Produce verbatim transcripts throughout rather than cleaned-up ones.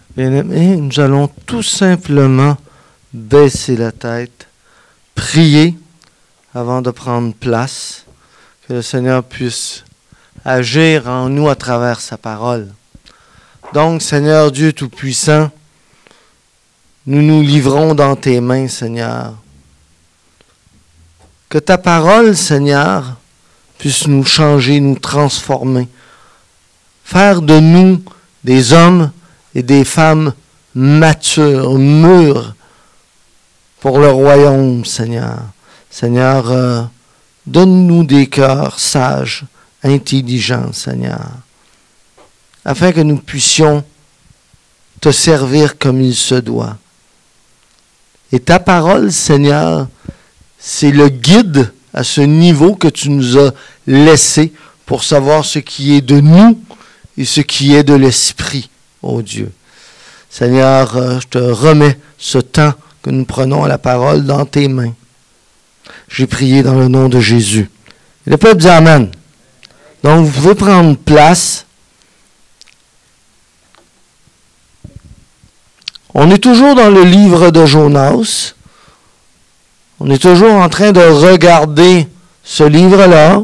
Bien-aimés, nous allons tout simplement baisser la tête, prier avant de prendre place, que le Seigneur puisse agir en nous à travers sa parole. Donc, Seigneur Dieu Tout-Puissant, nous nous livrons dans tes mains, Seigneur. Que ta parole, Seigneur, puisse nous changer, nous transformer, faire de nous des hommes et des femmes matures, mûres pour le royaume, Seigneur. Seigneur, euh, donne-nous des cœurs sages, intelligents, Seigneur, afin que nous puissions te servir comme il se doit. Et ta parole, Seigneur, c'est le guide à ce niveau que tu nous as laissé pour savoir ce qui est de nous et ce qui est de l'Esprit, ô Dieu. Seigneur, euh, je te remets ce temps que nous prenons à la parole dans tes mains. J'ai prié dans le nom de Jésus. Et le peuple dit Amen. Donc, vous pouvez prendre place. On est toujours dans le livre de Jonas. On est toujours en train de regarder ce livre-là.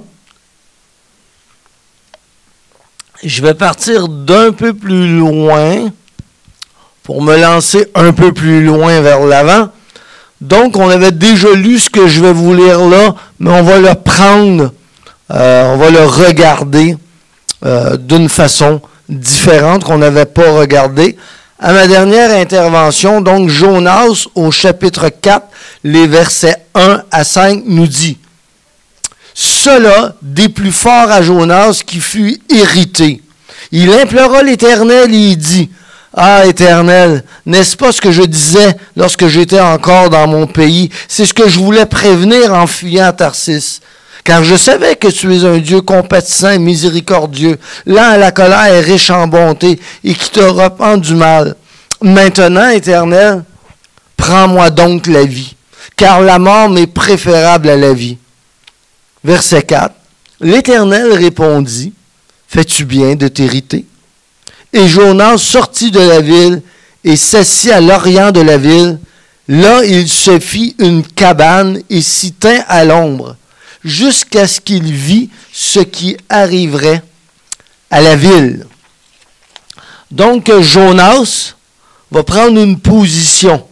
Je vais partir d'un peu plus loin pour me lancer un peu plus loin vers l'avant. Donc, on avait déjà lu ce que je vais vous lire là, mais on va le prendre, euh, on va le regarder euh, d'une façon différente qu'on n'avait pas regardé. À ma dernière intervention, donc Jonas au chapitre quatre, les versets un à cinq nous dit « Cela déplut fort à Jonas qui fut irrité. Il implora l'Éternel et il dit « Ah, Éternel, n'est-ce pas ce que je disais lorsque j'étais encore dans mon pays? C'est ce que je voulais prévenir en fuyant Tarsis. Car je savais que tu es un Dieu compatissant et miséricordieux, lent à la colère et riche en bonté, et qui te repent du mal. Maintenant, Éternel, prends-moi donc la vie, car la mort m'est préférable à la vie. » Verset quatre. L'Éternel répondit, « Fais-tu bien de t'irriter? » Et Jonas sortit de la ville et s'assit à l'orient de la ville. Là, il se fit une cabane et s'y tint à l'ombre, jusqu'à ce qu'il vit ce qui arriverait à la ville. Donc, Jonas va prendre une position.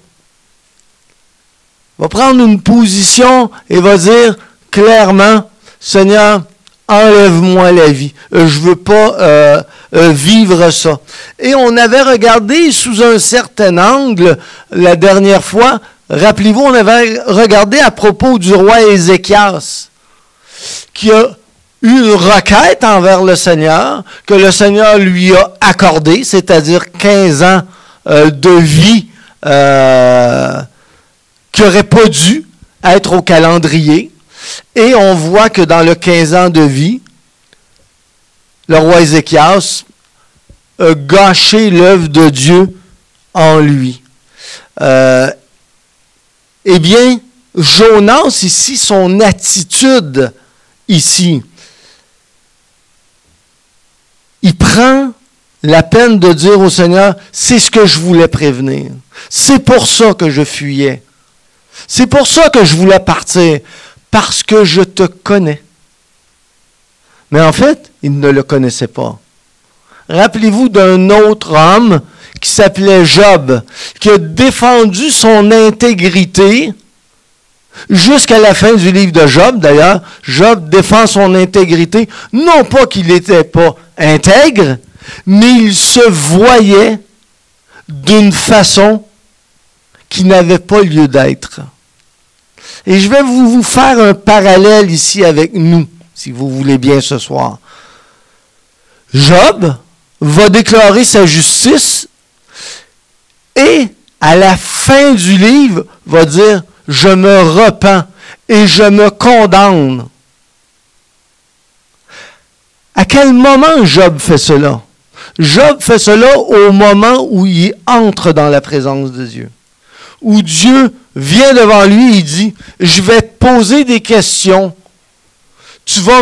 Va prendre une position et va dire clairement, « Seigneur, enlève-moi la vie. Je ne veux pas euh, euh, vivre ça. » Et on avait regardé sous un certain angle la dernière fois. Rappelez-vous, on avait regardé à propos du roi Ézéchias, qui a eu une requête envers le Seigneur, que le Seigneur lui a accordé, c'est-à-dire quinze ans euh, de vie euh, qui n'aurait pas dû être au calendrier. Et on voit que dans le quinze ans de vie, le roi Ézéchias a gâché l'œuvre de Dieu en lui. Euh, eh bien, Jonas, ici, son attitude, ici, il prend la peine de dire au Seigneur, c'est ce que je voulais prévenir. C'est pour ça que je fuyais. C'est pour ça que je voulais partir. Parce que je te connais. Mais en fait, il ne le connaissait pas. Rappelez-vous d'un autre homme qui s'appelait Job, qui a défendu son intégrité jusqu'à la fin du livre de Job. D'ailleurs, Job défend son intégrité, non pas qu'il n'était pas intègre, mais il se voyait d'une façon qui n'avait pas lieu d'être. Et je vais vous, vous faire un parallèle ici avec nous, si vous voulez bien ce soir. Job va déclarer sa justice et à la fin du livre va dire « Je me repens et je me condamne ». À quel moment Job fait cela? Job fait cela au moment où il entre dans la présence de Dieu. Où Dieu vient devant lui et dit, « Je vais te poser des questions. Tu vas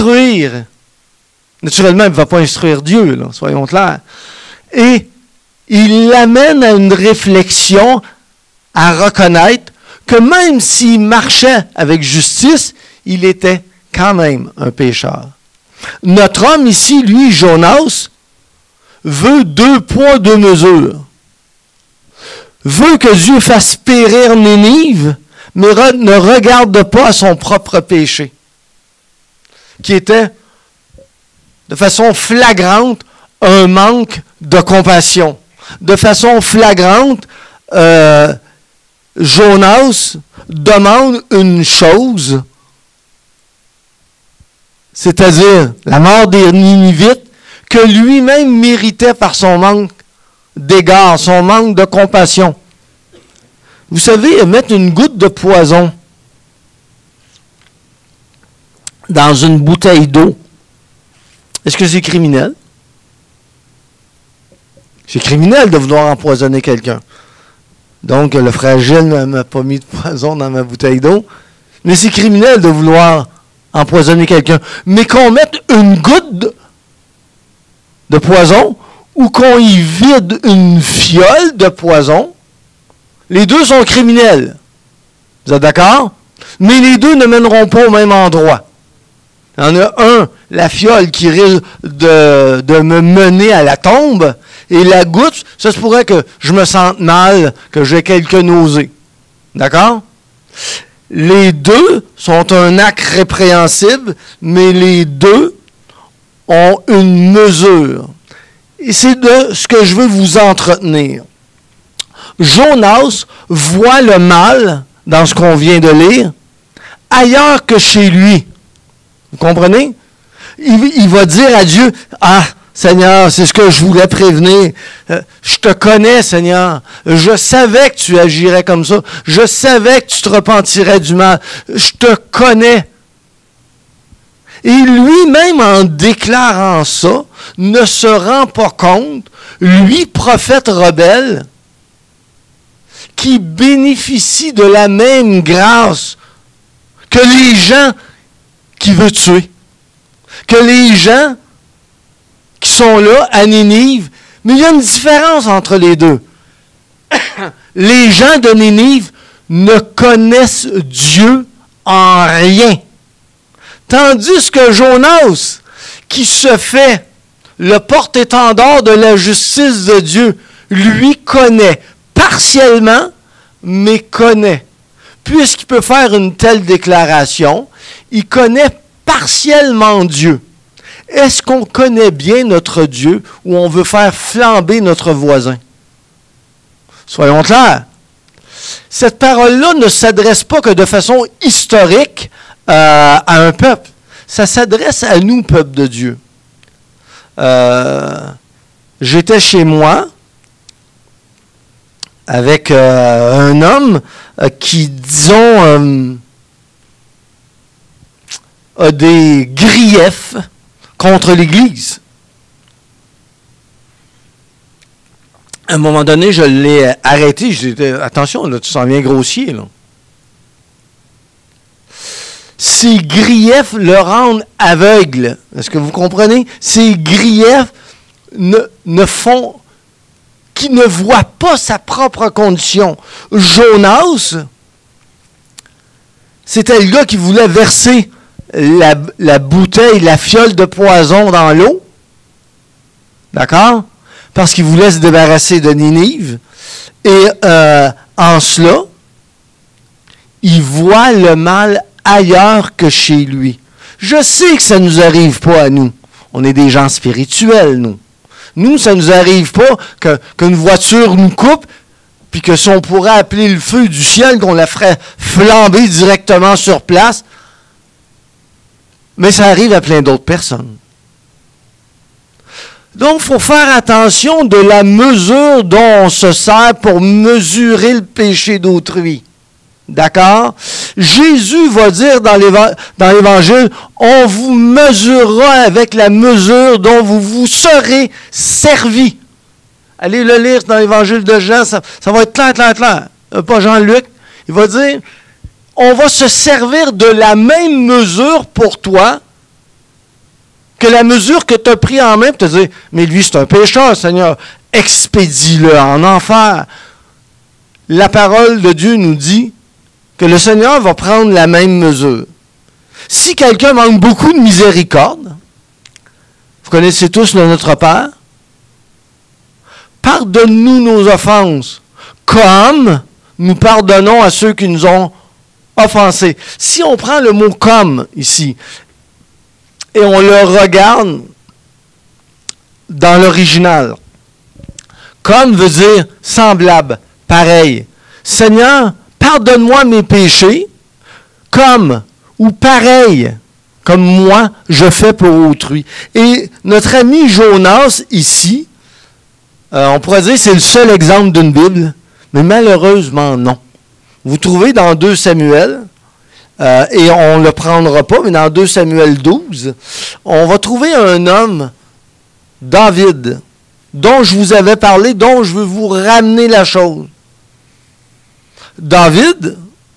m'instruire. » Naturellement, il ne va pas instruire Dieu, là, soyons clairs. Et il l'amène à une réflexion, à reconnaître que même s'il marchait avec justice, il était quand même un pécheur. Notre homme ici, lui, Jonas, veut deux poids, deux mesures. Veut que Dieu fasse périr Nénive, mais re- ne regarde pas à son propre péché, qui était, de façon flagrante, un manque de compassion. De façon flagrante, euh, Jonas demande une chose, c'est-à-dire la mort des Ninivites, que lui-même méritait par son manque d'égard, son manque de compassion. Vous savez, mettre une goutte de poison dans une bouteille d'eau, est-ce que c'est criminel? C'est criminel de vouloir empoisonner quelqu'un. Donc, le fragile ne m'a pas mis de poison dans ma bouteille d'eau, mais c'est criminel de vouloir empoisonner quelqu'un. Mais qu'on mette une goutte de, de poison ou qu'on y vide une fiole de poison, les deux sont criminels. Vous êtes d'accord? Mais les deux ne mèneront pas au même endroit. Il y en a un, la fiole, qui risque de, de me mener à la tombe, et la goutte, ça se pourrait que je me sente mal, que j'ai quelques nausées. D'accord? Les deux sont un acte répréhensible, mais les deux ont une mesure. Et c'est de ce que je veux vous entretenir. Jonas voit le mal, dans ce qu'on vient de lire, ailleurs que chez lui. Vous comprenez? Il, il va dire à Dieu, « Ah, Seigneur, c'est ce que je voulais prévenir. Euh, je te connais, Seigneur. Je savais que tu agirais comme ça. Je savais que tu te repentirais du mal. Je te connais. » Et lui-même, en déclarant ça, ne se rend pas compte, lui, prophète rebelle, qui bénéficie de la même grâce que les gens qui veulent tuer, que les gens qui sont là à Ninive. Mais il y a une différence entre les deux. Les gens de Ninive ne connaissent Dieu en rien. Tandis que Jonas, qui se fait le porte-étendard de la justice de Dieu, lui connaît partiellement, mais connaît. Puisqu'il peut faire une telle déclaration, il connaît partiellement Dieu. Est-ce qu'on connaît bien notre Dieu ou on veut faire flamber notre voisin? Soyons clairs. Cette parole-là ne s'adresse pas que de façon historique euh, à un peuple. Ça s'adresse à nous, peuple de Dieu. Euh, j'étais chez moi avec euh, un homme euh, qui, disons, euh, a des griefs contre l'Église. À un moment donné, je l'ai arrêté. Je dit, attention, là, tu s'en viens grossier. Là. Ces griefs le rendent aveugle. Est-ce que vous comprenez? Ces griefs ne, ne font... qui ne voit pas sa propre condition. Jonas, c'était le gars qui voulait verser la, la bouteille, la fiole de poison dans l'eau. D'accord? Parce qu'il voulait se débarrasser de Ninive. Et euh, en cela, il voit le mal ailleurs que chez lui. Je sais que ça ne nous arrive pas à nous. On est des gens spirituels, nous. Nous, ça ne nous arrive pas que, qu'une voiture nous coupe, puis que si on pourrait appeler le feu du ciel, qu'on la ferait flamber directement sur place. Mais ça arrive à plein d'autres personnes. Donc, il faut faire attention de la mesure dont on se sert pour mesurer le péché d'autrui. D'accord? Jésus va dire dans l'Évangile, on vous mesurera avec la mesure dont vous vous serez servi. Allez le lire dans l'Évangile de Jean, ça, ça va être clair, clair, clair. Pas Jean-Luc. Il va dire, on va se servir de la même mesure pour toi que la mesure que tu as pris en main pour te dire, mais lui c'est un pécheur, Seigneur. expédie-le en enfer. La parole de Dieu nous dit que le Seigneur va prendre la même mesure. Si quelqu'un manque beaucoup de miséricorde, vous connaissez tous le Notre Père, pardonne-nous nos offenses, comme nous pardonnons à ceux qui nous ont offensés. Si on prend le mot « comme » ici, et on le regarde dans l'original, « comme » veut dire « semblable », « pareil ». Seigneur, pardonne-moi mes péchés, comme ou pareil, comme moi, je fais pour autrui. Et notre ami Jonas, ici, euh, on pourrait dire que c'est le seul exemple d'une Bible, mais malheureusement, non. Vous trouvez dans deux Samuel, euh, et on ne le prendra pas, mais dans deux Samuel douze, on va trouver un homme, David, dont je vous avais parlé, dont je veux vous ramener la chose. David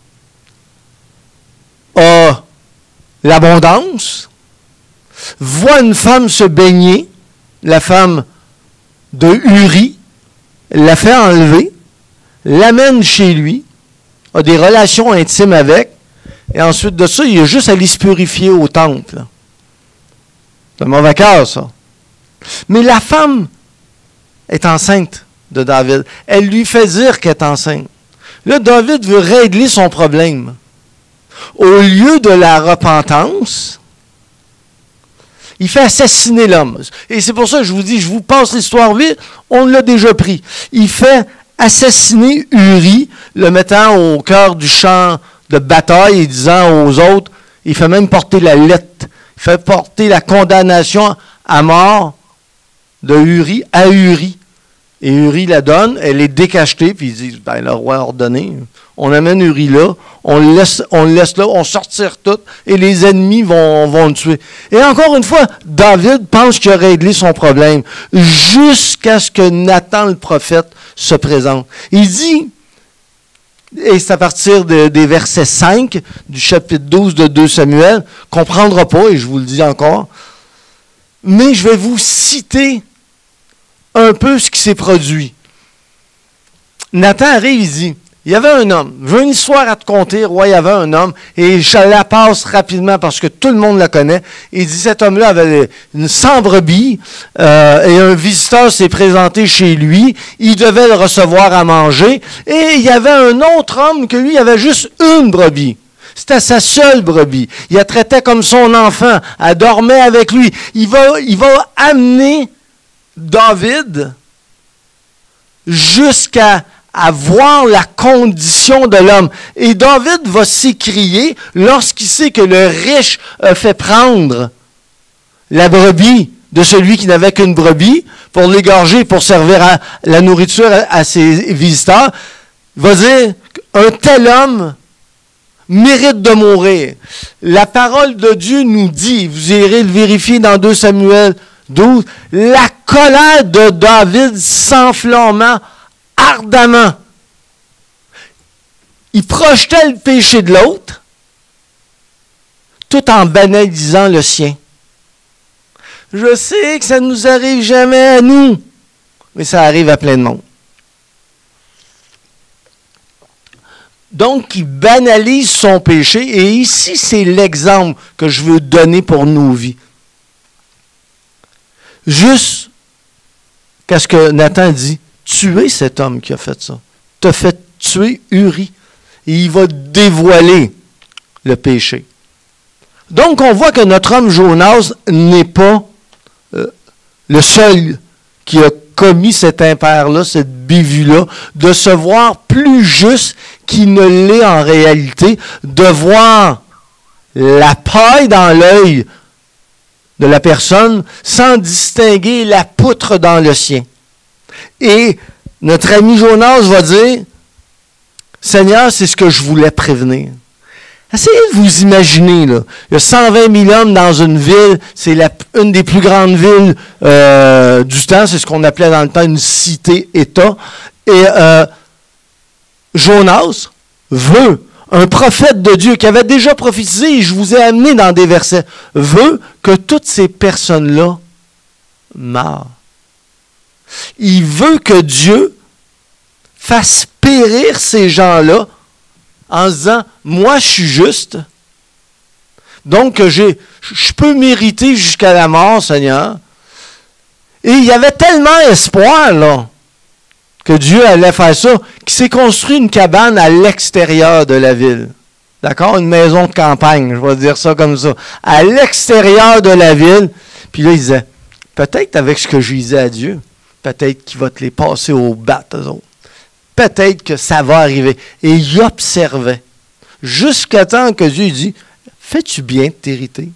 a l'abondance, voit une femme se baigner, la femme de Uri, la fait enlever, l'amène chez lui, a des relations intimes avec, et ensuite de ça, il a juste à aller se purifier au temple. C'est un mauvais cœur, ça. Mais la femme est enceinte de David. Elle lui fait dire qu'elle est enceinte. Là, David veut régler son problème. Au lieu de la repentance, il fait assassiner l'homme. Et c'est pour ça que je vous dis, je vous passe l'histoire vite, on l'a déjà pris. Il fait assassiner Uri, le mettant au cœur du champ de bataille et disant aux autres, il fait même porter la lettre, il fait porter la condamnation à mort de Uri à Uri. Et Uri la donne, elle est décachetée, puis ils disent, ben, le roi a ordonné. On amène Uri là, on le laisse, on le laisse là, on sortire tout, et les ennemis vont, vont le tuer. Et encore une fois, David pense qu'il a réglé son problème, jusqu'à ce que Nathan le prophète se présente. Il dit, et c'est à partir de, des versets cinq du chapitre douze de deux Samuel, qu'on ne comprendra pas, et je vous le dis encore, mais je vais vous citer un peu ce qui s'est produit. Nathan arrive, il dit, il y avait un homme, j'ai une histoire à te conter, roi, il y avait un homme, et je la passe rapidement parce que tout le monde la connaît. Il dit, cet homme-là avait une cent brebis, euh, et un visiteur s'est présenté chez lui, il devait le recevoir à manger, et il y avait un autre homme que lui avait juste une brebis. C'était sa seule brebis. Il la traitait comme son enfant, elle dormait avec lui. Il va, il va amener David, jusqu'à à voir la condition de l'homme. Et David va s'écrier lorsqu'il sait que le riche a fait prendre la brebis de celui qui n'avait qu'une brebis pour l'égorger, pour servir à la nourriture à, à ses visiteurs. Il va dire qu'un tel homme mérite de mourir. La parole de Dieu nous dit, vous irez le vérifier dans deux Samuel douze, la colère de David s'enflammant ardemment. Il projetait le péché de l'autre, tout en banalisant le sien. Je sais que ça ne nous arrive jamais à nous, mais ça arrive à plein de monde. Donc, il banalise son péché, et ici, c'est l'exemple que je veux donner pour nos vies. Juste qu'à ce que Nathan dit, tuer cet homme qui a fait ça. T'as fait tuer Uri. Et il va dévoiler le péché. Donc, on voit que notre homme Jonas n'est pas euh, le seul qui a commis cet impair-là, cette bévue-là, de se voir plus juste qu'il ne l'est en réalité, de voir la paille dans l'œil de la personne sans distinguer la poutre dans le sien. Et notre ami Jonas va dire, Seigneur, c'est ce que je voulais prévenir. Essayez de vous imaginer, là. Il y a cent vingt mille hommes dans une ville, c'est la, une des plus grandes villes euh, du temps, c'est ce qu'on appelait dans le temps une cité-État. Et euh, Jonas veut, un prophète de Dieu qui avait déjà prophétisé, et je vous ai amené dans des versets, veut que toutes ces personnes-là meurent. Il veut que Dieu fasse périr ces gens-là en se disant, moi je suis juste, donc j'ai, je peux mériter jusqu'à la mort, Seigneur. Et il y avait tellement espoir, là, que Dieu allait faire ça, qu'il s'est construit une cabane à l'extérieur de la ville. D'accord? Une maison de campagne, je vais dire ça comme ça. À l'extérieur de la ville. Puis là, il disait, peut-être avec ce que je disais à Dieu, peut-être qu'il va te les passer au bat, eux autres. Peut-être que ça va arriver. Et il observait. Jusqu'à temps que Dieu dit, fais-tu bien de t'hériter?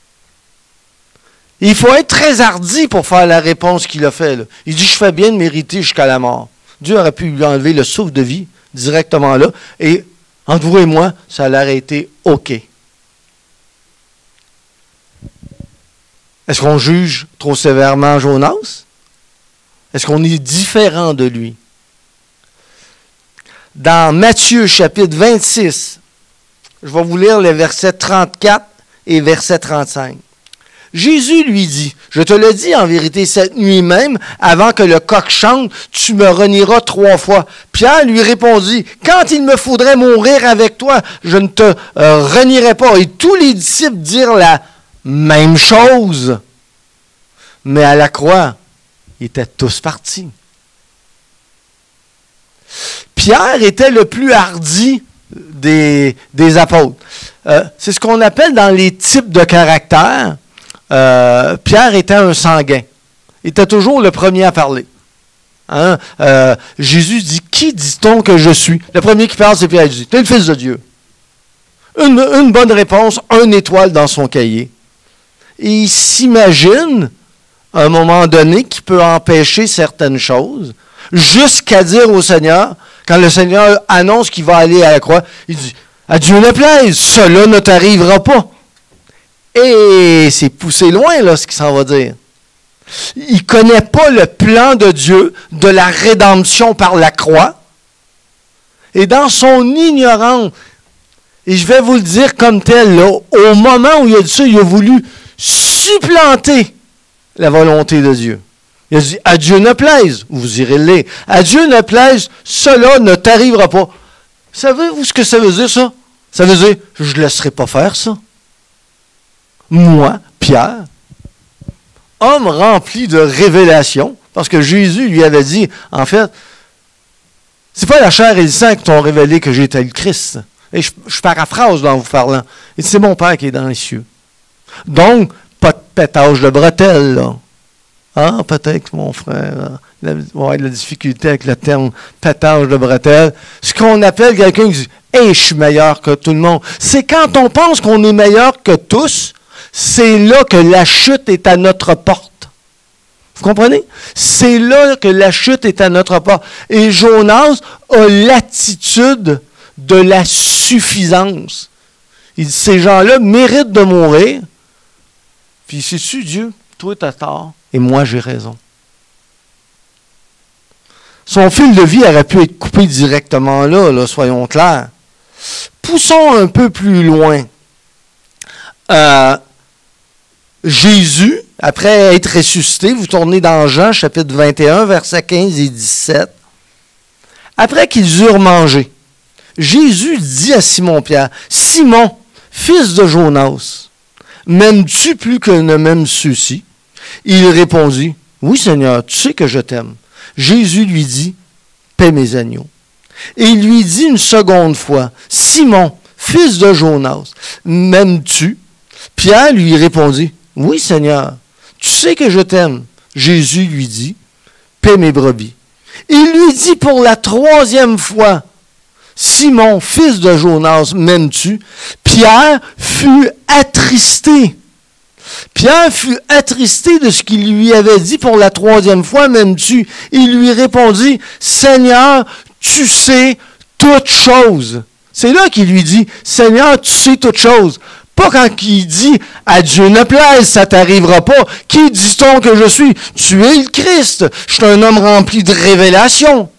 Il faut être très hardi pour faire la réponse qu'il a faite. Il dit, je fais bien de m'hériter jusqu'à la mort. Dieu aurait pu lui enlever le souffle de vie directement là. Et entre vous et moi, ça aurait été OK. Est-ce qu'on juge trop sévèrement Jonas? Est-ce qu'on est différent de lui? Dans Matthieu chapitre vingt-six, je vais vous lire les versets trente-quatre et verset trente-cinq. Jésus lui dit, je te le dis en vérité, cette nuit même, avant que le coq chante, tu me renieras trois fois. Pierre lui répondit, quand il me faudrait mourir avec toi, je ne te euh, renierai pas. Et tous les disciples dirent la même chose. Mais à la croix, ils étaient tous partis. Pierre était le plus hardi des, des apôtres. Euh, c'est ce qu'on appelle dans les types de caractères. Euh, Pierre était un sanguin. Il était toujours le premier à parler. Hein? Euh, Jésus dit, qui dit-on que je suis? Le premier qui parle, c'est Pierre. Il dit, t'es le Fils de Dieu. Une, une bonne réponse, une étoile dans son cahier. Et il s'imagine, à un moment donné, qu'il peut empêcher certaines choses, jusqu'à dire au Seigneur, quand le Seigneur annonce qu'il va aller à la croix, il dit, à Dieu ne plaise, cela ne t'arrivera pas. Et c'est poussé loin, là, ce qu'il s'en va dire. Il ne connaît pas le plan de Dieu de la rédemption par la croix. Et dans son ignorance, et je vais vous le dire comme tel, là, au moment où il a dit ça, il a voulu supplanter la volonté de Dieu. Il a dit, à Dieu ne plaise, vous irez le lire. À Dieu ne plaise, cela ne t'arrivera pas. Savez-vous ce que ça veut dire, ça? Ça veut dire, je ne laisserai pas faire ça. Moi, Pierre, homme rempli de révélation, parce que Jésus lui avait dit, en fait, c'est pas la chair et le sang qui t'ont révélé que j'étais le Christ. Et je, je paraphrase en vous parlant. Et c'est mon Père qui est dans les cieux. Donc, pas de pétage de bretelles, là. Ah, peut-être que mon frère va avoir de la difficulté avec le terme pétage de bretelles. Ce qu'on appelle quelqu'un qui dit, hey, je suis meilleur que tout le monde. C'est quand on pense qu'on est meilleur que tous, c'est là que la chute est à notre porte. Vous comprenez? C'est là que la chute est à notre porte. Et Jonas a l'attitude de la suffisance. Il dit, ces gens-là méritent de mourir. Puis, sais-tu, Dieu, toi, tu as tort, et moi, j'ai raison. Son fil de vie aurait pu être coupé directement là, là, soyons clairs. Poussons un peu plus loin. Euh, Jésus, après être ressuscité, vous tournez dans Jean, chapitre vingt et un, versets quinze et dix-sept. Après qu'ils eurent mangé, Jésus dit à Simon-Pierre, « Simon, fils de Jonas, m'aimes-tu plus que ne m'aiment ceux-ci? » Il répondit, « Oui, Seigneur, tu sais que je t'aime. » Jésus lui dit, « Paie mes agneaux. » Et il lui dit une seconde fois, « Simon, fils de Jonas, m'aimes-tu? » Pierre lui répondit, « Oui, Seigneur, tu sais que je t'aime. » Jésus lui dit, « Paie mes brebis. » Il lui dit pour la troisième fois, « Simon, fils de Jonas, m'aimes-tu? » Pierre fut attristé. Pierre fut attristé de ce qu'il lui avait dit pour la troisième fois, « M'aimes-tu? » Il lui répondit, « Seigneur, tu sais toutes choses. » C'est là qu'il lui dit, « Seigneur, tu sais toutes choses. » Pas quand il dit « À Dieu ne plaise, ça ne t'arrivera pas. » Qui dit-on que je suis? Tu es le Christ. Je suis un homme rempli de révélation.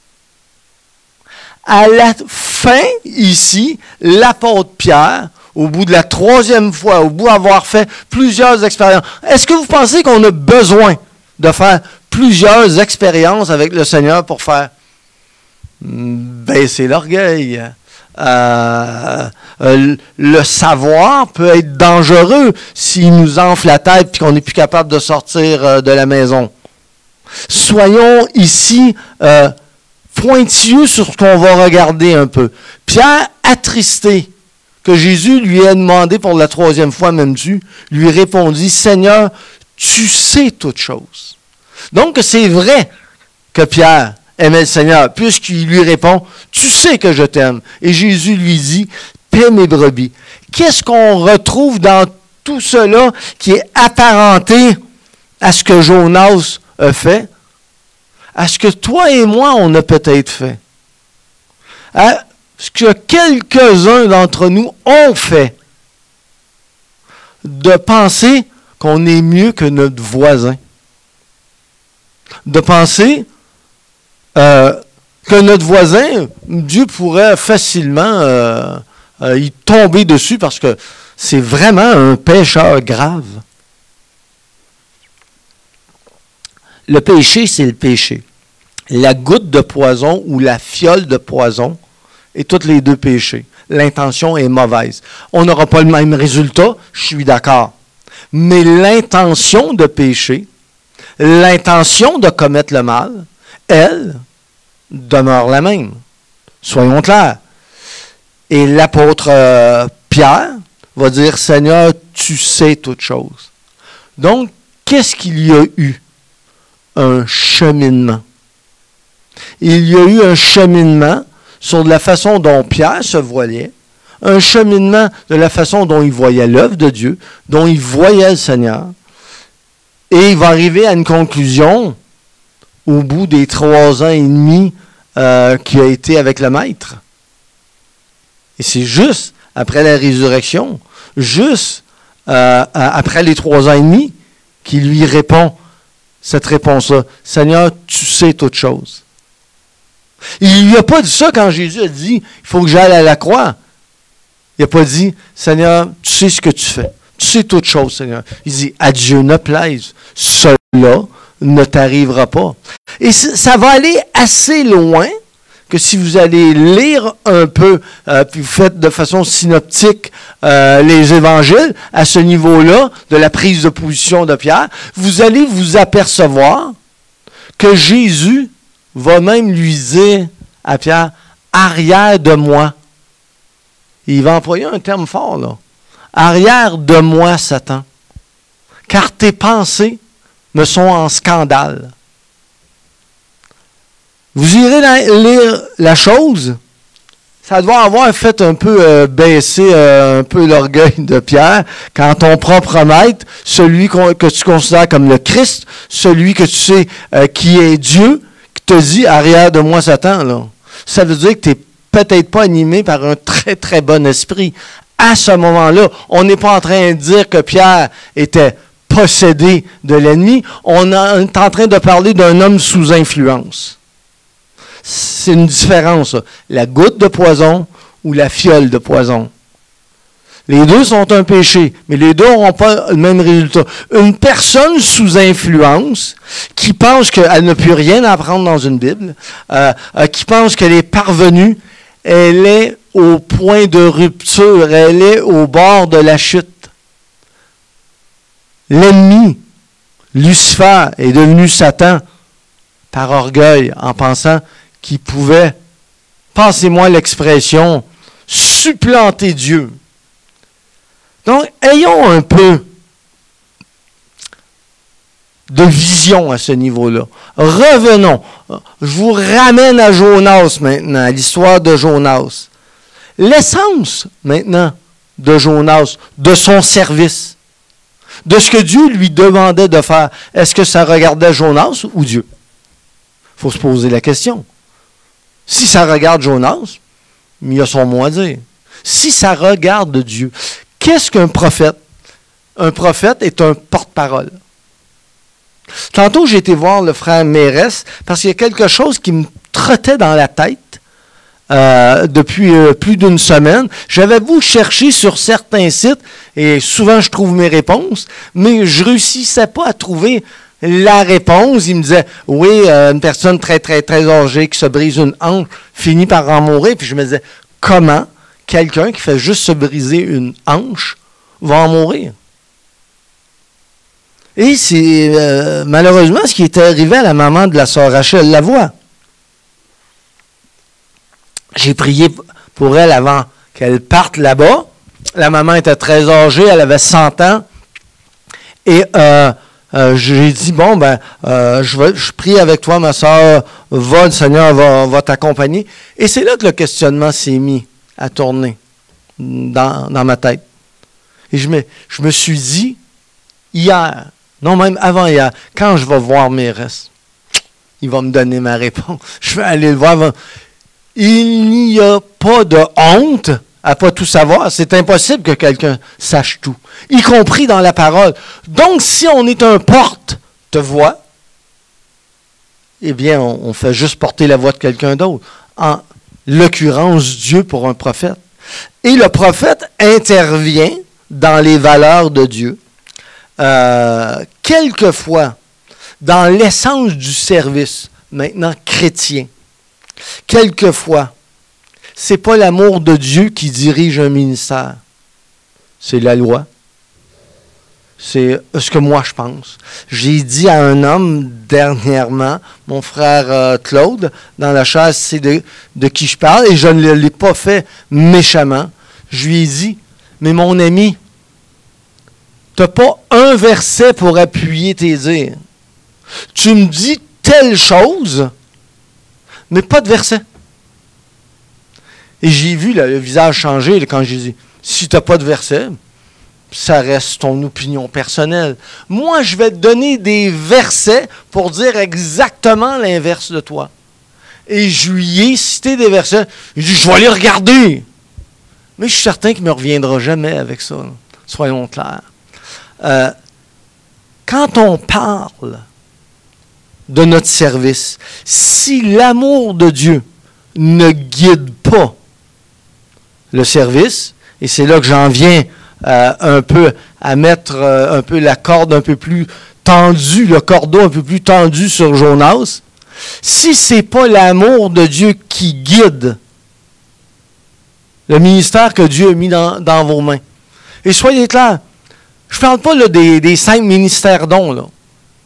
À la fin, ici, l'apôtre Pierre, au bout de la troisième fois, au bout d'avoir fait plusieurs expériences, est-ce que vous pensez qu'on a besoin de faire plusieurs expériences avec le Seigneur pour faire baisser l'orgueil. Euh, euh, le savoir peut être dangereux s'il nous enfle la tête et qu'on n'est plus capable de sortir euh, de la maison. Soyons ici euh, pointilleux sur ce qu'on va regarder un peu. Pierre, attristé que Jésus lui ait demandé pour la troisième fois, même Dieu, lui répondit, « Seigneur, tu sais toutes choses. » Donc, c'est vrai que Pierre aimait le Seigneur, puisqu'il lui répond, « Tu sais que je t'aime. » Et Jésus lui dit, « Paie mes brebis. » Qu'est-ce qu'on retrouve dans tout cela qui est apparenté à ce que Jonas a fait, à ce que toi et moi, on a peut-être fait, à ce que quelques-uns d'entre nous ont fait, de penser qu'on est mieux que notre voisin, de penser euh, que notre voisin, Dieu pourrait facilement euh, euh, y tomber dessus parce que c'est vraiment un pécheur grave. Le péché, c'est le péché. La goutte de poison ou la fiole de poison est tous les deux péchés. L'intention est mauvaise. On n'aura pas le même résultat, je suis d'accord. Mais l'intention de pécher, l'intention de commettre le mal, elle, demeure la même. Soyons clairs. Et l'apôtre euh, Pierre va dire, « Seigneur, tu sais toutes choses. » Donc, qu'est-ce qu'il y a eu? Un cheminement. Il y a eu un cheminement sur la façon dont Pierre se voyait, un cheminement de la façon dont il voyait l'œuvre de Dieu, dont il voyait le Seigneur, et il va arriver à une conclusion au bout des trois ans et demi euh, qu'il a été avec le Maître. Et c'est juste après la résurrection, juste euh, après les trois ans et demi, qu'il lui répond cette réponse-là. « Seigneur, tu sais toutes choses. » Il lui a pas dit ça quand Jésus a dit « Il faut que j'aille à la croix. » Il n'a pas dit « Seigneur, tu sais ce que tu fais. Tu sais toutes choses, Seigneur. » Il dit « À Dieu ne plaise. Cela ne t'arrivera pas. » Et ça va aller assez loin que si vous allez lire un peu, euh, puis vous faites de façon synoptique euh, les évangiles, à ce niveau-là, de la prise de position de Pierre, vous allez vous apercevoir que Jésus va même lui dire à Pierre, « Arrière de moi. » Il va employer un terme fort, là. « Arrière de moi, Satan, car tes pensées me sont en scandale. » Vous irez lire la chose, ça doit avoir fait un peu euh, baisser euh, un peu l'orgueil de Pierre, quand ton propre maître, celui que tu considères comme le Christ, celui que tu sais euh, qui est Dieu, qui te dit « arrière de moi Satan », là. Ça veut dire que tu n'es peut-être pas animé par un très très bon esprit. À ce moment-là, on n'est pas en train de dire que Pierre était possédé de l'ennemi, on est en train de parler d'un homme sous influence. C'est une différence, la goutte de poison ou la fiole de poison. Les deux sont un péché, mais les deux n'auront pas le même résultat. Une personne sous influence qui pense qu'elle n'a plus rien à apprendre dans une Bible, euh, euh, qui pense qu'elle est parvenue, elle est au point de rupture, elle est au bord de la chute. L'ennemi, Lucifer, est devenu Satan par orgueil en pensant qui pouvait, passez-moi l'expression, supplanter Dieu. Donc, ayons un peu de vision à ce niveau-là. Revenons. Je vous ramène à Jonas maintenant, à l'histoire de Jonas. L'essence, maintenant, de Jonas, de son service, de ce que Dieu lui demandait de faire. Est-ce que ça regardait Jonas ou Dieu? Il faut se poser la question. Si ça regarde Jonas, il y a son mot à dire. Si ça regarde Dieu, qu'est-ce qu'un prophète? Un prophète est un porte-parole. Tantôt, j'ai été voir le frère Mérès parce qu'il y a quelque chose qui me trottait dans la tête euh, depuis euh, plus d'une semaine. J'avais beau chercher sur certains sites et souvent je trouve mes réponses, mais je ne réussissais pas à trouver la réponse. Il me disait, oui, euh, une personne très, très, très âgée qui se brise une hanche finit par en mourir. Puis je me disais, comment quelqu'un qui fait juste se briser une hanche va en mourir? Et c'est euh, malheureusement ce qui était arrivé à la maman de la sœur Rachel Lavoie. J'ai prié pour elle avant qu'elle parte là-bas. La maman était très âgée, elle avait cent ans. Et euh, euh, j'ai dit, bon, ben, euh, je, vais, je prie avec toi, ma sœur, va, le Seigneur va, va t'accompagner. Et c'est là que le questionnement s'est mis à tourner dans, dans ma tête. Et je me, je me suis dit, hier, non, même avant-hier, quand je vais voir mes restes, il va me donner ma réponse. Je vais aller le voir. Il n'y a pas de honte à ne pas tout savoir. C'est impossible que quelqu'un sache tout, y compris dans la parole. Donc, si on est un porte-voix, eh bien, on, on fait juste porter la voix de quelqu'un d'autre. En l'occurrence, Dieu pour un prophète. Et le prophète intervient dans les valeurs de Dieu. Euh, quelquefois, dans l'essence du service, maintenant chrétien, quelquefois, c'est pas l'amour de Dieu qui dirige un ministère, c'est la loi. C'est ce que moi je pense. J'ai dit à un homme dernièrement, mon frère euh, Claude, dans la chaise, c'est de, de qui je parle, et je ne l'ai pas fait méchamment. Je lui ai dit, mais mon ami, tu n'as pas un verset pour appuyer tes dires. Tu me dis telle chose, mais pas de verset. Et j'ai vu là, le visage changer là, quand j'ai dit, si tu n'as pas de verset, ça reste ton opinion personnelle. Moi, je vais te donner des versets pour dire exactement l'inverse de toi. Et je lui ai cité des versets. Il dit, je vais les regarder. Mais je suis certain qu'il ne me reviendra jamais avec ça. Là. Soyons clairs. Euh, quand on parle de notre service, si l'amour de Dieu ne guide pas le service, et c'est là que j'en viens euh, un peu à mettre euh, un peu la corde un peu plus tendue, le cordeau un peu plus tendu sur Jonas, si ce n'est pas l'amour de Dieu qui guide le ministère que Dieu a mis dans, dans vos mains, et soyez clairs, je ne parle pas là, des, des cinq ministères dons. Là.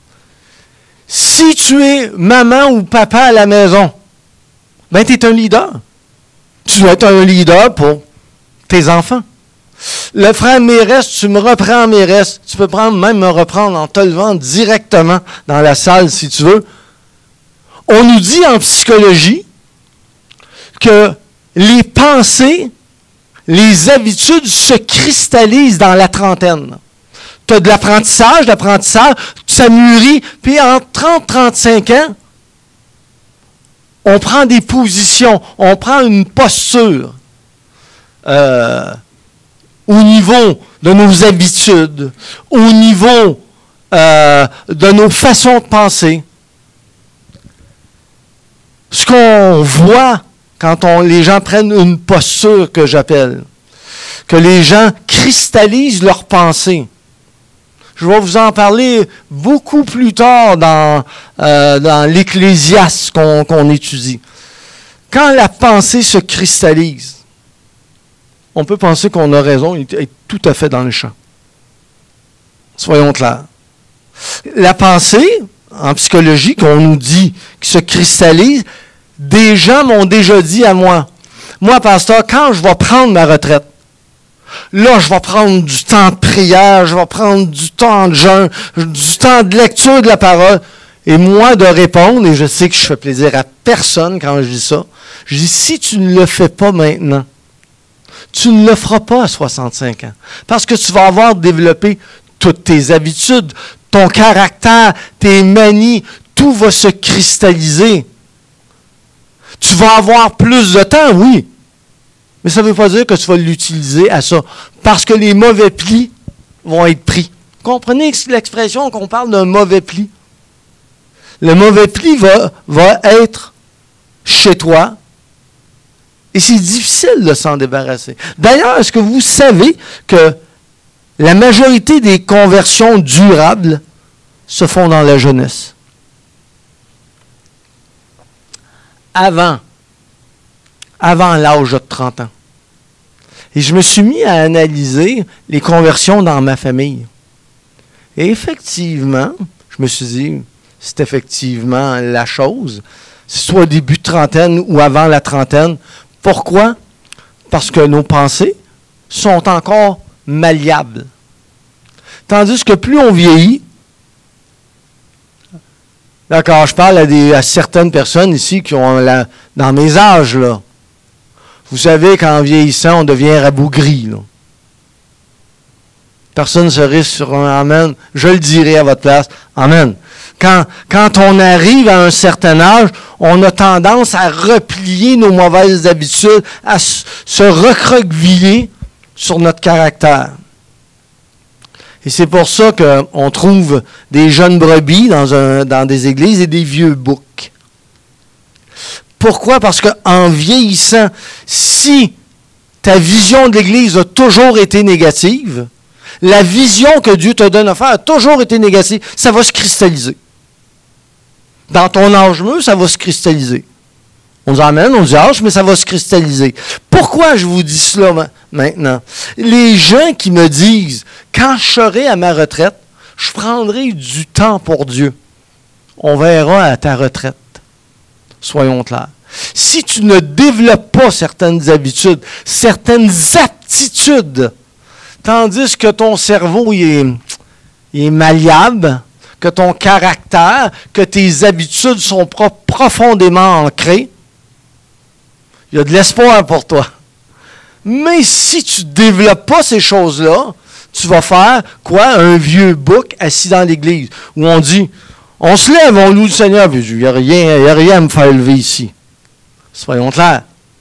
Si tu es maman ou papa à la maison, ben tu es un leader. Tu dois être un leader pour tes enfants. Le frère Mérès, tu me reprends Mérès. Tu peux prendre, même me reprendre en te levant directement dans la salle si tu veux. On nous dit en psychologie que les pensées, les habitudes se cristallisent dans la trentaine. Tu as de l'apprentissage, l'apprentissage, ça mûrit, puis en trente à trente-cinq ans, on prend des positions, on prend une posture euh, au niveau de nos habitudes, au niveau euh, de nos façons de penser. Ce qu'on voit quand on, les gens prennent une posture que j'appelle, que les gens cristallisent leurs pensées. Je vais vous en parler beaucoup plus tard dans, euh, dans l'Ecclésiaste qu'on, qu'on étudie. Quand la pensée se cristallise, on peut penser qu'on a raison et être tout à fait dans le champ. Soyons clairs. La pensée, en psychologie, qu'on nous dit qui se cristallise, des gens m'ont déjà dit à moi, moi, pasteur, quand je vais prendre ma retraite, là, je vais prendre du temps de prière, je vais prendre du temps de jeûne, du temps de lecture de la parole. Et moi, de répondre, et je sais que je fais plaisir à personne quand je dis ça, je dis, si tu ne le fais pas maintenant, tu ne le feras pas à soixante-cinq ans. Parce que tu vas avoir développé toutes tes habitudes, ton caractère, tes manies, tout va se cristalliser. Tu vas avoir plus de temps, oui. Mais ça ne veut pas dire que tu vas l'utiliser à ça. Parce que les mauvais plis vont être pris. Comprenez l'expression qu'on parle d'un mauvais pli? Le mauvais pli va, va être chez toi. Et c'est difficile de s'en débarrasser. D'ailleurs, est-ce que vous savez que la majorité des conversions durables se font dans la jeunesse. Avant, avant l'âge de trente ans. Et je me suis mis à analyser les conversions dans ma famille. Et effectivement, je me suis dit, c'est effectivement la chose, soit au début de trentaine ou avant la trentaine. Pourquoi? Parce que nos pensées sont encore malléables. Tandis que plus on vieillit, d'accord, je parle à, des, à certaines personnes ici qui ont la, dans mes âges, là. Vous savez qu'en vieillissant, on devient rabougri, là. Personne ne se risque sur un amen. Je le dirai à votre place. Amen. Quand, quand on arrive à un certain âge, on a tendance à replier nos mauvaises habitudes, à se recroqueviller sur notre caractère. Et c'est pour ça qu'on trouve des jeunes brebis dans, un, dans des églises et des vieux boucs. Pourquoi? Parce qu'en vieillissant, si ta vision de l'Église a toujours été négative, la vision que Dieu te donne à faire a toujours été négative, ça va se cristalliser. Dans ton âge mûr, ça va se cristalliser. On dit amen, on dit âge, mais ça va se cristalliser. Pourquoi je vous dis cela ma- maintenant? Les gens qui me disent, quand je serai à ma retraite, je prendrai du temps pour Dieu. On verra à ta retraite. Soyons clairs. Si tu ne développes pas certaines habitudes, certaines aptitudes, tandis que ton cerveau il est, il est malléable, que ton caractère, que tes habitudes sont pro- profondément ancrées, il y a de l'espoir pour toi. Mais si tu ne développes pas ces choses-là, tu vas faire quoi? Un vieux bouc assis dans l'église, où on dit, on se lève, on loue le Seigneur, puis il n'y a rien, il n'y a rien à me faire lever ici. Soyons clairs.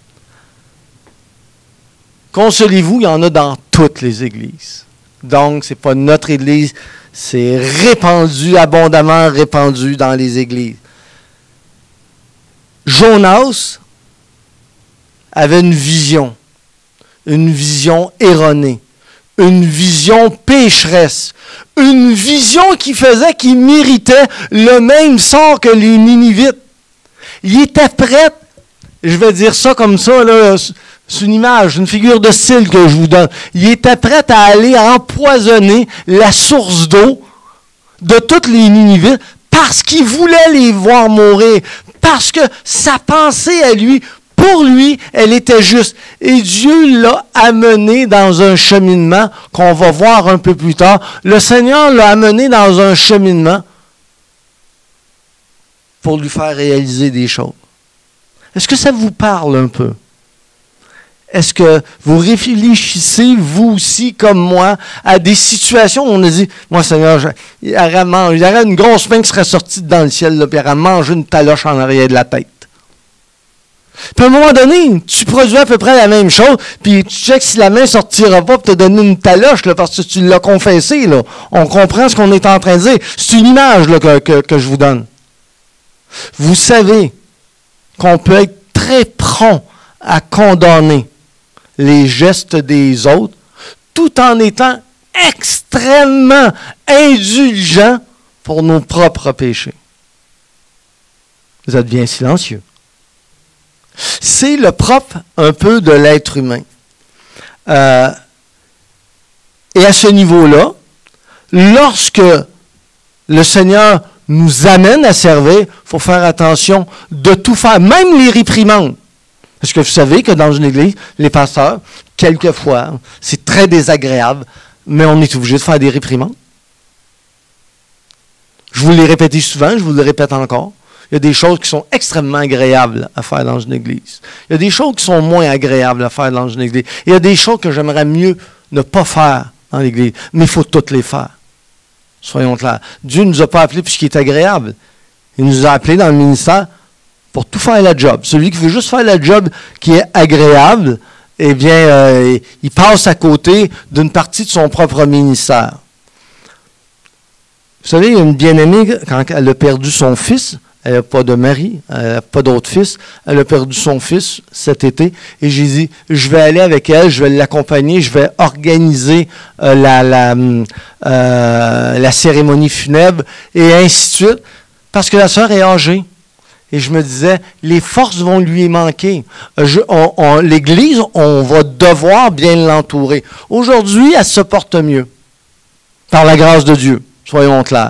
Consolez-vous, il y en a dans toutes les églises. Donc, ce n'est pas notre église, c'est répandu, abondamment répandu dans les églises. Jonas avait une vision, une vision erronée, une vision pécheresse, une vision qui faisait qu'il méritait le même sort que les Ninivites. Il était prêt, je vais dire ça comme ça, là, c'est une image, une figure de style que je vous donne. Il était prêt à aller empoisonner la source d'eau de toutes les Ninivites parce qu'il voulait les voir mourir, parce que sa pensée à lui, pour lui, elle était juste. Et Dieu l'a amené dans un cheminement qu'on va voir un peu plus tard. Le Seigneur l'a amené dans un cheminement pour lui faire réaliser des choses. Est-ce que ça vous parle un peu? Est-ce que vous réfléchissez, vous aussi, comme moi, à des situations où on a dit, moi, Seigneur, je, il, y aurait mangé, il y aurait une grosse main qui serait sortie dans le ciel, là, puis il aurait mangé une taloche en arrière de la tête. Puis à un moment donné, tu produis à peu près la même chose, puis tu checkes si la main ne sortira pas pour te donner une taloche, là, parce que tu l'as confessé. Là. On comprend ce qu'on est en train de dire. C'est une image là, que, que, que je vous donne. Vous savez qu'on peut être très prompt à condamner les gestes des autres, tout en étant extrêmement indulgent pour nos propres péchés. Vous êtes bien silencieux. C'est le propre un peu de l'être humain. Euh, et à ce niveau-là, lorsque le Seigneur nous amène à servir, il faut faire attention de tout faire, même les réprimandes. Parce que vous savez que dans une église, les pasteurs, quelquefois, c'est très désagréable, mais on est obligé de faire des réprimandes. Je vous l'ai répété souvent, je vous le répète encore. Il y a des choses qui sont extrêmement agréables à faire dans une église. Il y a des choses qui sont moins agréables à faire dans une église. Il y a des choses que j'aimerais mieux ne pas faire dans l'église, mais il faut toutes les faire. Soyons clairs. Dieu ne nous a pas appelés pour ce qui est agréable. Il nous a appelés dans le ministère pour tout faire la job. Celui qui veut juste faire la job qui est agréable, eh bien, euh, il passe à côté d'une partie de son propre ministère. Vous savez, une bien-aimée, quand elle a perdu son fils, Elle n'a pas de mari, elle n'a pas d'autre fils. Elle a perdu son fils cet été. Et j'ai dit, je vais aller avec elle, je vais l'accompagner, je vais organiser euh, la, la, euh, la cérémonie funèbre et ainsi de suite. Parce que la sœur est âgée. Et je me disais, les forces vont lui manquer. Je, on, on, l'Église, on va devoir bien l'entourer. Aujourd'hui, elle se porte mieux. Par la grâce de Dieu, soyons clairs.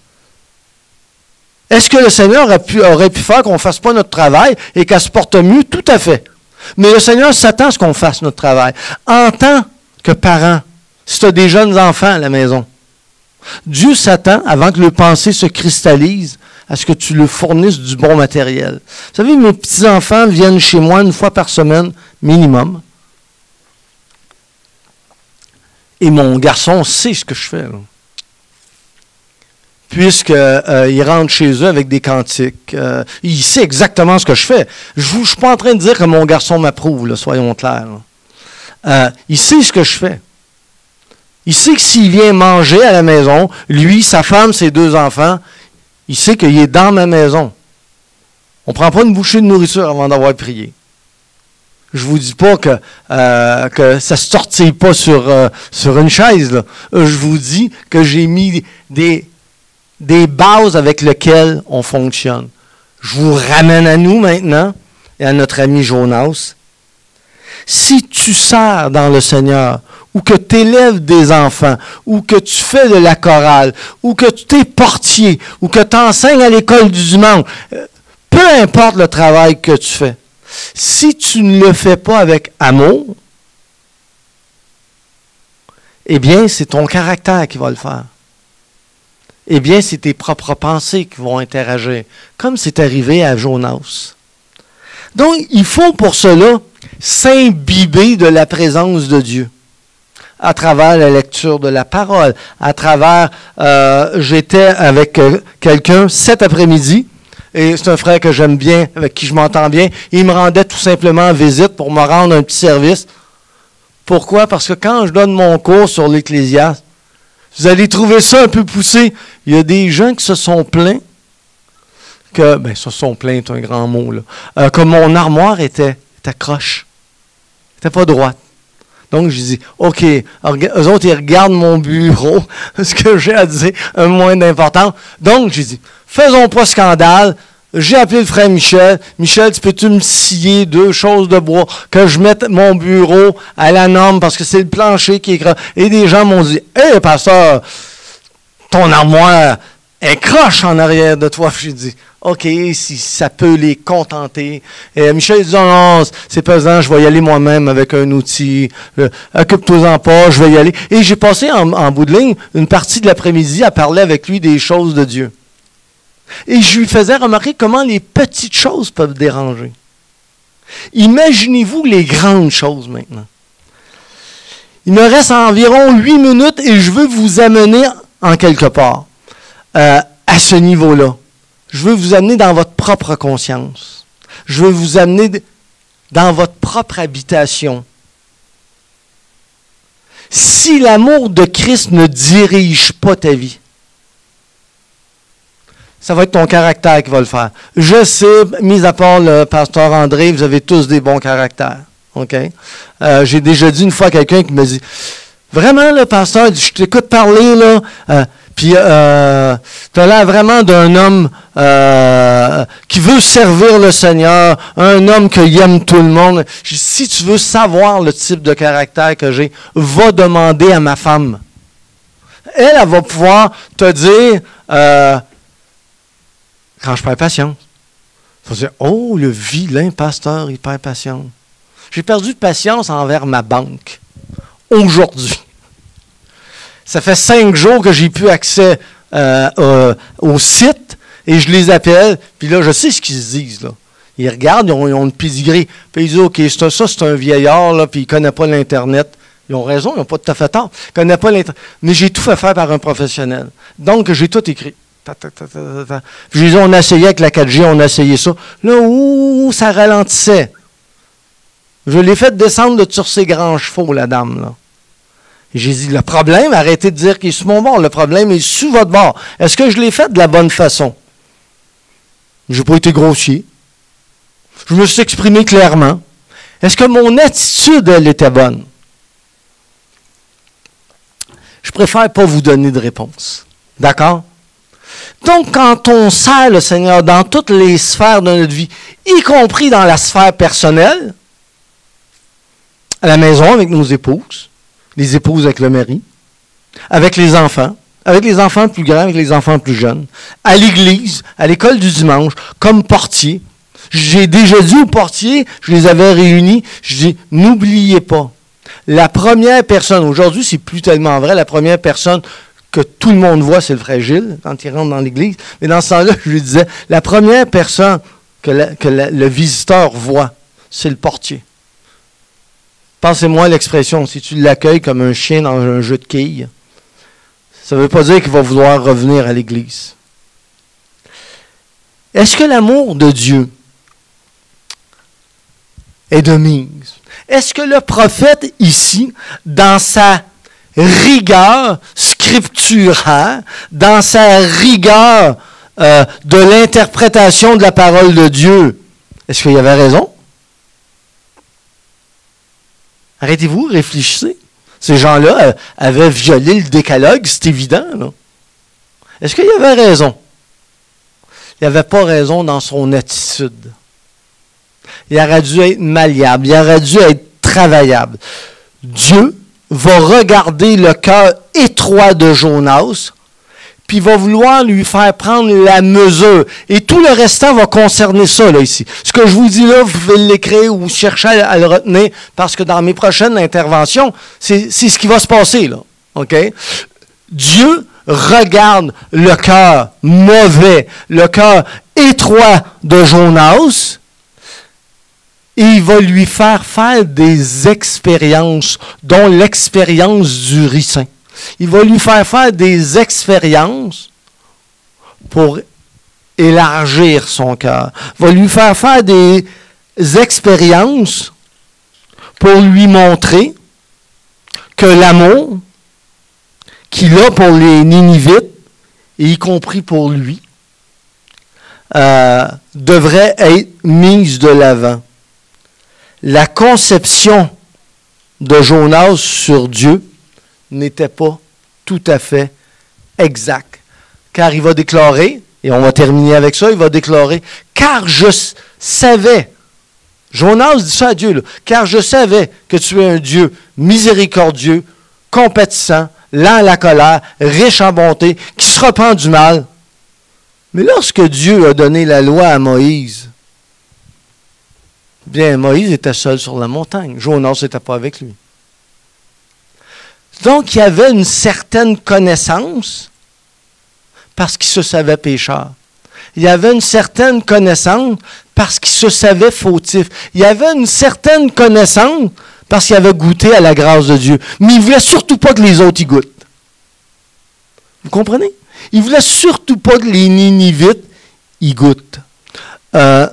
Est-ce que le Seigneur aurait pu, aurait pu faire qu'on ne fasse pas notre travail et qu'elle se porte mieux? Tout à fait. Mais le Seigneur s'attend à ce qu'on fasse notre travail. En tant que parent, si tu as des jeunes enfants à la maison, Dieu s'attend, avant que le pensée se cristallise, à ce que tu leur fournisses du bon matériel. Vous savez, mes petits-enfants viennent chez moi une fois par semaine, minimum. Et mon garçon sait ce que je fais. Puisqu'il euh, rentre chez eux avec des cantiques. Euh, il sait exactement ce que je fais. Je ne suis pas en train de dire que mon garçon m'approuve, là, soyons clairs. Euh, il sait ce que je fais. Il sait que s'il vient manger à la maison, lui, sa femme, ses deux enfants, il sait qu'il est dans ma maison. On ne prend pas une bouchée de nourriture avant d'avoir prié. Je ne vous dis pas que, euh, que ça ne se tortille pas sur, euh, sur une chaise. Là. Je vous dis que j'ai mis des, des bases avec lesquelles on fonctionne. Je vous ramène à nous maintenant et à notre ami Jonas. Si tu sers dans le Seigneur, ou que tu élèves des enfants, ou que tu fais de la chorale, ou que tu es portier, ou que tu enseignes à l'école du dimanche, peu importe le travail que tu fais, si tu ne le fais pas avec amour, eh bien, c'est ton caractère qui va le faire. Eh bien, c'est tes propres pensées qui vont interagir, comme c'est arrivé à Jonas. Donc, il faut pour cela s'imbiber de la présence de Dieu. À travers la lecture de la parole, à travers, euh, j'étais avec euh, quelqu'un cet après-midi, et c'est un frère que j'aime bien, avec qui je m'entends bien, il me rendait tout simplement visite pour me rendre un petit service. Pourquoi? Parce que quand je donne mon cours sur l'Ecclésiaste, vous allez trouver ça un peu poussé. Il y a des gens qui se sont plaints, que, ben, se sont plaints, c'est un grand mot, là, euh, que mon armoire était, était croche, était pas droite. Donc, je dis, OK, eux autres, ils regardent mon bureau, ce que j'ai à dire, un moins d'important. Donc, j'ai dit, faisons pas scandale. J'ai appelé le frère Michel. Michel, tu peux-tu me scier deux choses de bois, que je mette mon bureau à la norme, parce que c'est le plancher qui est croche. Et des gens m'ont dit, hé, hey, pasteur, ton armoire est croche en arrière de toi. J'ai dit, OK, si ça peut les contenter. Et Michel dit, non, non, c'est pesant, je vais y aller moi-même avec un outil. Euh, Occupe-toi-en pas, je vais y aller. Et j'ai passé en, en bout de ligne une partie de l'après-midi à parler avec lui des choses de Dieu. Et je lui faisais remarquer comment les petites choses peuvent déranger. Imaginez-vous les grandes choses maintenant. Il me reste environ huit minutes et je veux vous amener en quelque part euh, à ce niveau-là. Je veux vous amener dans votre propre conscience. Je veux vous amener dans votre propre habitation. Si l'amour de Christ ne dirige pas ta vie, ça va être ton caractère qui va le faire. Je sais, mis à part le pasteur André, vous avez tous des bons caractères. OK? Euh, j'ai déjà dit une fois à quelqu'un qui me dit, vraiment, le pasteur, je t'écoute parler, là, euh, puis euh, tu as l'air vraiment d'un homme euh, qui veut servir le Seigneur, un homme qui aime tout le monde. Je dis, si tu veux savoir le type de caractère que j'ai, va demander à ma femme. Elle, elle va pouvoir te dire, euh, quand je perds patience, tu vas dire, oh, le vilain pasteur, il perd patience. J'ai perdu de patience envers ma banque. Aujourd'hui. Ça fait cinq jours que j'ai plus accès euh, euh, au site et je les appelle. Puis là, je sais ce qu'ils se disent. Là. Ils regardent, ils ont, ils ont une pedigree. Puis ils disent, OK, c'est ça, c'est un vieillard, là, puis il ne connaît pas l'Internet. Ils ont raison, ils n'ont pas tout à fait tort. Ils ne connaissent pas l'Internet. Mais j'ai tout fait faire par un professionnel. Donc, j'ai tout écrit. Ta, ta, ta, ta, ta. Puis je dis, on a essayé avec la quatre G, on a essayé ça. Là, ouh, ça ralentissait. Je l'ai fait descendre de sur ses grands chevaux, la dame, là. J'ai dit, le problème, arrêtez de dire qu'il est sur mon bord. Le problème est sur votre bord. Est-ce que je l'ai fait de la bonne façon? Je n'ai pas été grossier. Je me suis exprimé clairement. Est-ce que mon attitude, elle était bonne? Je préfère pas vous donner de réponse. D'accord? Donc, quand on sert le Seigneur dans toutes les sphères de notre vie, y compris dans la sphère personnelle, à la maison avec nos épouses, les épouses avec le mari, avec les enfants, avec les enfants plus grands, avec les enfants plus jeunes, à l'église, à l'école du dimanche, comme portier. J'ai déjà dit aux portiers, je les avais réunis, je dis, n'oubliez pas, la première personne, aujourd'hui c'est plus tellement vrai, la première personne que tout le monde voit, c'est le frère Gilles, quand il rentre dans l'église, mais dans ce temps-là, je lui disais, la première personne que, la, que la, le visiteur voit, c'est le portier. Pensez-moi l'expression, si tu l'accueilles comme un chien dans un jeu de quilles, ça ne veut pas dire qu'il va vouloir revenir à l'église. Est-ce que l'amour de Dieu est de mise? Est-ce que le prophète ici, dans sa rigueur scripturaire, dans sa rigueur euh, de l'interprétation de la parole de Dieu, est-ce qu'il avait raison? Arrêtez-vous, réfléchissez. Ces gens-là euh, avaient violé le décalogue, c'est évident. Là. Est-ce qu'il avait raison? Il n'avait pas raison dans son attitude. Il aurait dû être malléable, il aurait dû être travaillable. Dieu va regarder le cœur étroit de Jonas, puis il va vouloir lui faire prendre la mesure. Et tout le restant va concerner ça, là, ici. Ce que je vous dis là, vous pouvez l'écrire ou chercher à, à le retenir, parce que dans mes prochaines interventions, c'est, c'est ce qui va se passer, là. OK? Dieu regarde le cœur mauvais, le cœur étroit de Jonas, et il va lui faire faire des expériences, dont l'expérience du ricin. Il va lui faire faire des expériences pour élargir son cœur. Il va lui faire faire des expériences pour lui montrer que l'amour qu'il a pour les Ninivites, et y compris pour lui, euh, devrait être mise de l'avant. La conception de Jonas sur Dieu n'était pas tout à fait exact. Car il va déclarer, et on va terminer avec ça, il va déclarer, car je savais, Jonas dit ça à Dieu, là, car je savais que tu es un Dieu miséricordieux, compatissant, lent à la colère, riche en bonté, qui se repent du mal. Mais lorsque Dieu a donné la loi à Moïse, bien, Moïse était seul sur la montagne. Jonas n'était pas avec lui. Donc, il y avait une certaine connaissance parce qu'il se savait pécheur. Il y avait une certaine connaissance parce qu'il se savait fautif. Il y avait une certaine connaissance parce qu'il avait goûté à la grâce de Dieu. Mais il ne voulait surtout pas que les autres y goûtent. Vous comprenez? Il ne voulait surtout pas que les Ninivites y goûtent. Euh,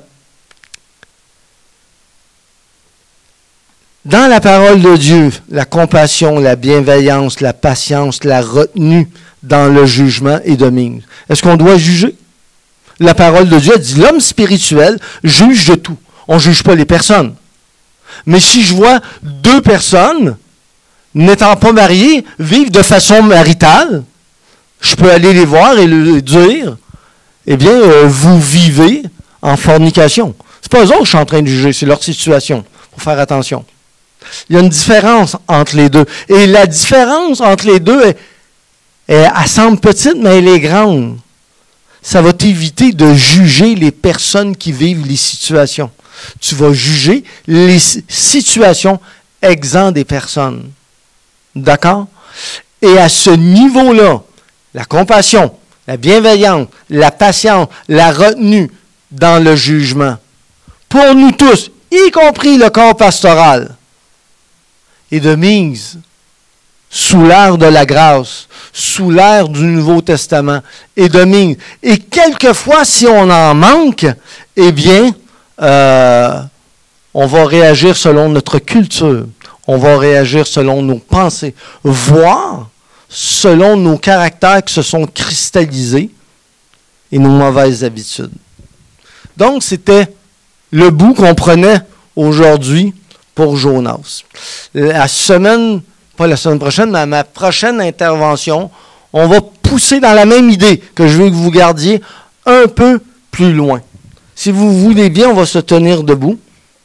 Dans la parole de Dieu, la compassion, la bienveillance, la patience, la retenue dans le jugement est de mise. Est-ce qu'on doit juger? La parole de Dieu dit, l'homme spirituel juge de tout. On ne juge pas les personnes. Mais si je vois deux personnes, n'étant pas mariées, vivre de façon maritale, je peux aller les voir et leur dire, eh bien, euh, vous vivez en fornication. Ce n'est pas eux autres que je suis en train de juger, c'est leur situation. Il faut faire attention. Il y a une différence entre les deux. Et la différence entre les deux, est, est, elle semble petite, mais elle est grande. Ça va t'éviter de juger les personnes qui vivent les situations. Tu vas juger les situations exemptes des personnes. D'accord? Et à ce niveau-là, la compassion, la bienveillance, la patience, la retenue dans le jugement, pour nous tous, y compris le corps pastoral, et de mise sous l'ère de la grâce, sous l'ère du Nouveau Testament, et de mise. Et quelquefois, si on en manque, eh bien, euh, on va réagir selon notre culture, on va réagir selon nos pensées, voire selon nos caractères qui se sont cristallisés et nos mauvaises habitudes. Donc, c'était le bout qu'on prenait aujourd'hui pour Jonas. La semaine, pas la semaine prochaine, mais à ma prochaine intervention, on va pousser dans la même idée que je veux que vous gardiez un peu plus loin. Si vous voulez bien, on va se tenir debout.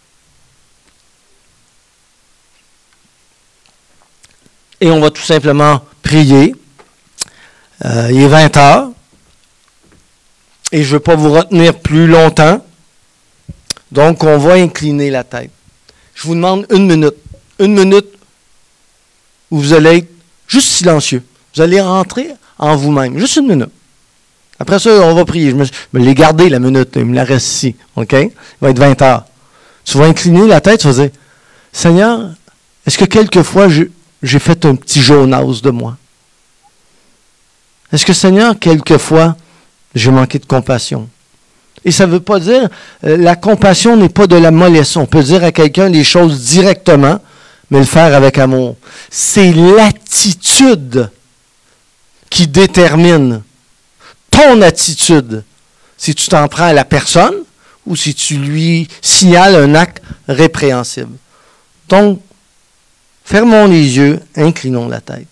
Et on va tout simplement prier. Euh, il est vingt heures. Et je ne veux pas vous retenir plus longtemps. Donc, on va incliner la tête. Je vous demande une minute. Une minute où vous allez être juste silencieux. Vous allez rentrer en vous-même. Juste une minute. Après ça, on va prier. Je me, je me l'ai gardé la minute. Il me la reste ici. OK? Il va être vingt heures. Tu vas incliner la tête. Tu vas dire, Seigneur, est-ce que quelquefois j'ai, j'ai fait un petit Jonas de moi? Est-ce que, Seigneur, quelquefois, j'ai manqué de compassion? Et ça ne veut pas dire, euh, la compassion n'est pas de la mollesse. On peut dire à quelqu'un les choses directement, mais le faire avec amour. C'est l'attitude qui détermine ton attitude. Si tu t'en prends à la personne ou si tu lui signales un acte répréhensible. Donc, fermons les yeux, inclinons la tête.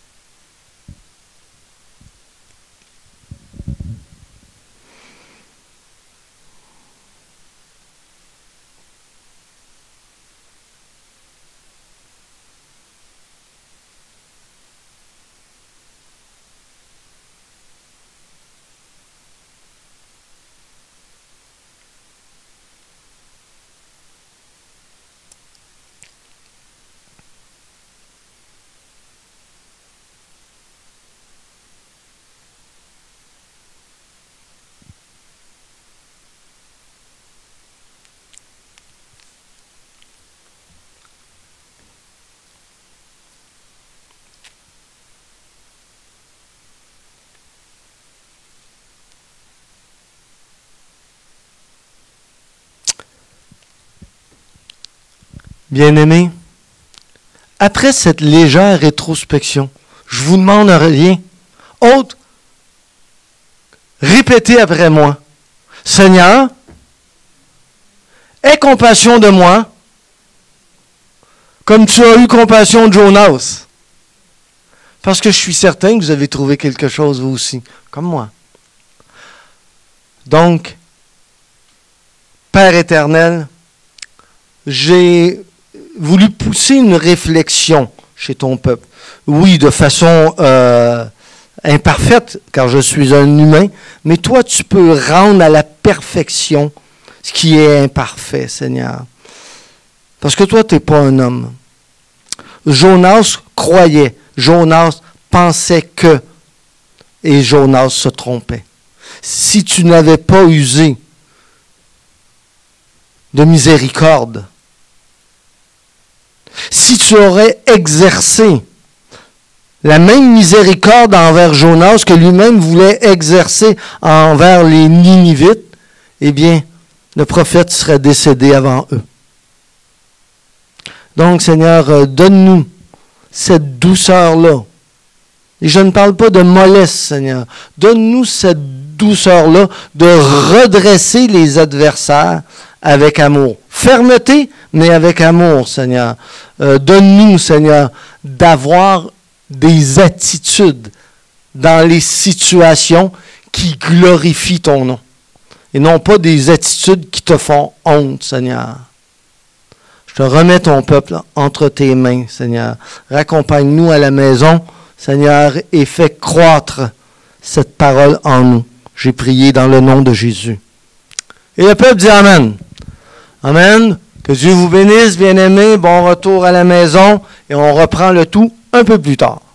Bien-aimés, après cette légère rétrospection, je vous demande rien autre, répétez après moi. Seigneur, aie compassion de moi, comme tu as eu compassion de Jonas. Parce que je suis certain que vous avez trouvé quelque chose vous aussi, comme moi. Donc, Père éternel, j'ai voulu pousser une réflexion chez ton peuple. Oui, de façon euh, imparfaite, car je suis un humain, mais toi, tu peux rendre à la perfection ce qui est imparfait, Seigneur. Parce que toi, tu n'es pas un homme. Jonas croyait, Jonas pensait que, et Jonas se trompait. Si tu n'avais pas usé de miséricorde, si tu aurais exercé la même miséricorde envers Jonas que lui-même voulait exercer envers les Ninivites, eh bien, le prophète serait décédé avant eux. Donc, Seigneur, donne-nous cette douceur-là. Et je ne parle pas de mollesse, Seigneur. Donne-nous cette douceur-là de redresser les adversaires avec amour. Fermeté, mais avec amour, Seigneur. Euh, donne-nous, Seigneur, d'avoir des attitudes dans les situations qui glorifient ton nom. Et non pas des attitudes qui te font honte, Seigneur. Je te remets ton peuple entre tes mains, Seigneur. Raccompagne-nous à la maison, Seigneur, et fais croître cette parole en nous. J'ai prié dans le nom de Jésus. Et le peuple dit Amen. Amen. Que Dieu vous bénisse, bien-aimés. Bon retour à la maison. Et on reprend le tout un peu plus tard.